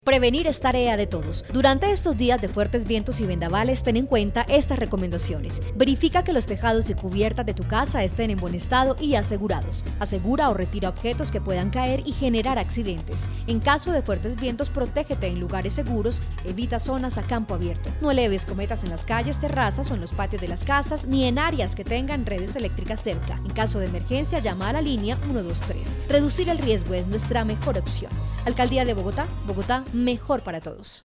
Prevenir es tarea de todos. Durante estos días de fuertes vientos y vendavales, ten en cuenta estas recomendaciones. Verifica que los tejados y cubiertas de tu casa estén en buen estado y asegurados. Asegura o retira objetos que puedan caer y generar accidentes. En caso de fuertes vientos, protégete en lugares seguros, evita zonas a campo abierto. No eleves cometas en las calles, terrazas o en los patios de las casas, ni en áreas que tengan redes eléctricas cerca. En caso de emergencia, llama a la línea 123. Reducir el riesgo es nuestra mejor opción. Alcaldía de Bogotá, mejor para todos.